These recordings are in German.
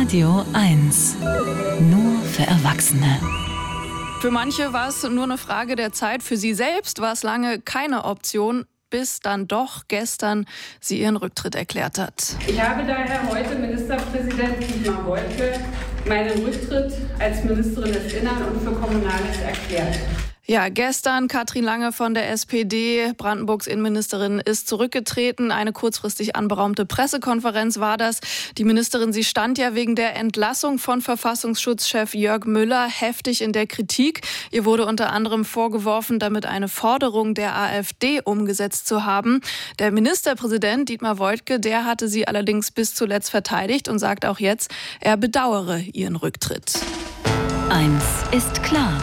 Radio 1. Nur für Erwachsene. Für manche war es nur eine Frage der Zeit. Für sie selbst war es lange keine Option, bis dann doch gestern sie ihren Rücktritt erklärt hat. Ich habe daher heute Ministerpräsident Dietmar Woidke meinen Rücktritt als Ministerin des Innern und für Kommunales erklärt. Ja, gestern Katrin Lange von der SPD, Brandenburgs Innenministerin, ist zurückgetreten. Eine kurzfristig anberaumte Pressekonferenz war das. Die Ministerin, sie stand ja wegen der Entlassung von Verfassungsschutzchef Jörg Müller heftig in der Kritik. Ihr wurde unter anderem vorgeworfen, damit eine Forderung der AfD umgesetzt zu haben. Der Ministerpräsident Dietmar Woidke, der hatte sie allerdings bis zuletzt verteidigt und sagt auch jetzt, er bedauere ihren Rücktritt. Eins ist klar.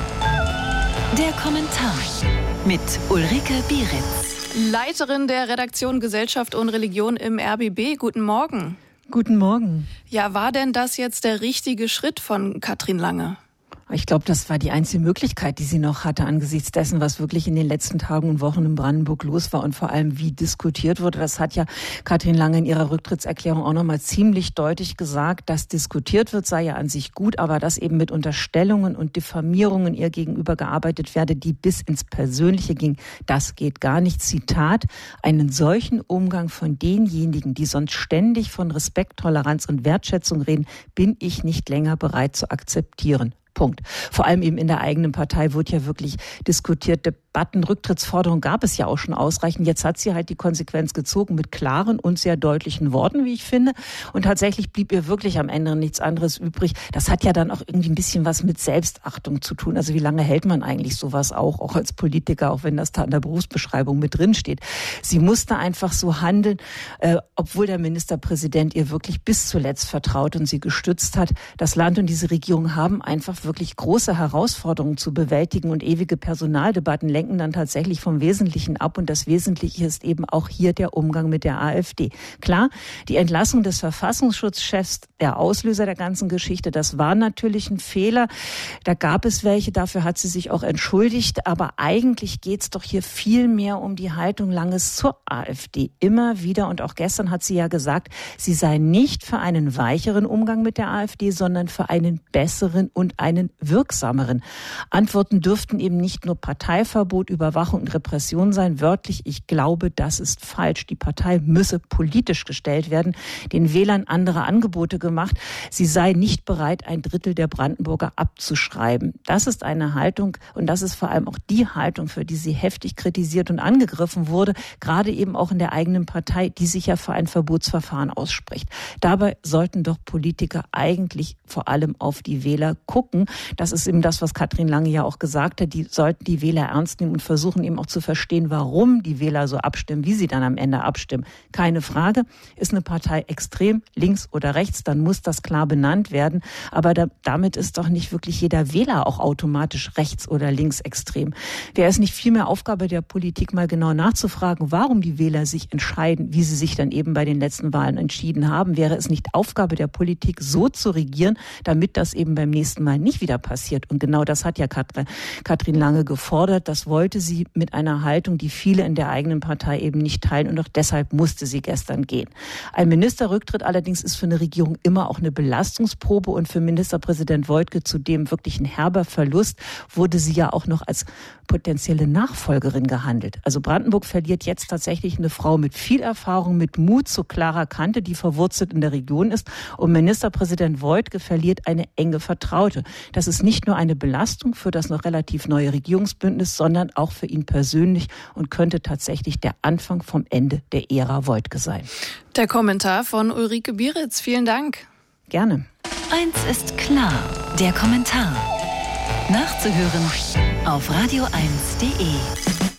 Der Kommentar mit Ulrike Bieritz. Leiterin der Redaktion Gesellschaft und Religion im RBB. Guten Morgen. Guten Morgen. Ja, war denn das jetzt der richtige Schritt von Katrin Lange? Ich glaube, das war die einzige Möglichkeit, die sie noch hatte, angesichts dessen, was wirklich in den letzten Tagen und Wochen in Brandenburg los war und vor allem, wie diskutiert wurde. Das hat ja Katrin Lange in ihrer Rücktrittserklärung auch nochmal ziemlich deutlich gesagt. Dass diskutiert wird, sei ja an sich gut, aber dass eben mit Unterstellungen und Diffamierungen ihr gegenüber gearbeitet werde, die bis ins Persönliche ging, das geht gar nicht. Zitat: Einen solchen Umgang von denjenigen, die sonst ständig von Respekt, Toleranz und Wertschätzung reden, bin ich nicht länger bereit zu akzeptieren. Punkt. Vor allem eben in der eigenen Partei wird ja wirklich diskutiert. Debatten, Rücktrittsforderungen gab es ja auch schon ausreichend. Jetzt hat sie halt die Konsequenz gezogen mit klaren und sehr deutlichen Worten, wie ich finde. Und tatsächlich blieb ihr wirklich am Ende nichts anderes übrig. Das hat ja dann auch irgendwie ein bisschen was mit Selbstachtung zu tun. Also wie lange hält man eigentlich sowas auch als Politiker, auch wenn das da in der Berufsbeschreibung mit drin steht. Sie musste einfach so handeln, obwohl der Ministerpräsident ihr wirklich bis zuletzt vertraut und sie gestützt hat. Das Land und diese Regierung haben einfach wirklich große Herausforderungen zu bewältigen und ewige Personaldebatten lenken dann tatsächlich vom Wesentlichen ab. Und das Wesentliche ist eben auch hier der Umgang mit der AfD. Klar, die Entlassung des Verfassungsschutzchefs, der Auslöser der ganzen Geschichte, das war natürlich ein Fehler. Da gab es welche, dafür hat sie sich auch entschuldigt. Aber eigentlich geht es doch hier viel mehr um die Haltung Langes zur AfD. Immer wieder und auch gestern hat sie ja gesagt, sie sei nicht für einen weicheren Umgang mit der AfD, sondern für einen besseren und einen wirksameren. Antworten dürften eben nicht nur Parteiverbot, Überwachung und Repression sein. Wörtlich, ich glaube, das ist falsch. Die Partei müsse politisch gestellt werden, den Wählern andere Angebote gemacht. Sie sei nicht bereit, 1/3 der Brandenburger abzuschreiben. Das ist eine Haltung und das ist vor allem auch die Haltung, für die sie heftig kritisiert und angegriffen wurde, gerade eben auch in der eigenen Partei, die sich ja für ein Verbotsverfahren ausspricht. Dabei sollten doch Politiker eigentlich vor allem auf die Wähler gucken. Das ist eben das, was Katrin Lange ja auch gesagt hat. Die sollten die Wähler ernst nehmen und versuchen eben auch zu verstehen, warum die Wähler so abstimmen, wie sie dann am Ende abstimmen. Keine Frage, ist eine Partei extrem links oder rechts, dann muss das klar benannt werden. Aber damit ist doch nicht wirklich jeder Wähler auch automatisch rechts oder links extrem. Wäre es nicht vielmehr Aufgabe der Politik, mal genau nachzufragen, warum die Wähler sich entscheiden, wie sie sich dann eben bei den letzten Wahlen entschieden haben? Wäre es nicht Aufgabe der Politik, so zu regieren, damit das eben beim nächsten Mal nicht wieder passiert? Und genau das hat ja Katrin Lange gefordert. Das wollte sie mit einer Haltung, die viele in der eigenen Partei eben nicht teilen. Und auch deshalb musste sie gestern gehen. Ein Ministerrücktritt allerdings ist für eine Regierung immer auch eine Belastungsprobe. Und für Ministerpräsident Woidke zudem wirklich ein herber Verlust, wurde sie ja auch noch als potenzielle Nachfolgerin gehandelt. Also Brandenburg verliert jetzt tatsächlich eine Frau mit viel Erfahrung, mit Mut zu klarer Kante, die verwurzelt in der Region ist. Und Ministerpräsident Woidke verliert eine enge Vertraute. Das ist nicht nur eine Belastung für das noch relativ neue Regierungsbündnis, sondern auch für ihn persönlich und könnte tatsächlich der Anfang vom Ende der Ära Woidke sein. Der Kommentar von Ulrike Bieritz. Vielen Dank. Gerne. Eins ist klar, der Kommentar. Nachzuhören auf radio1.de.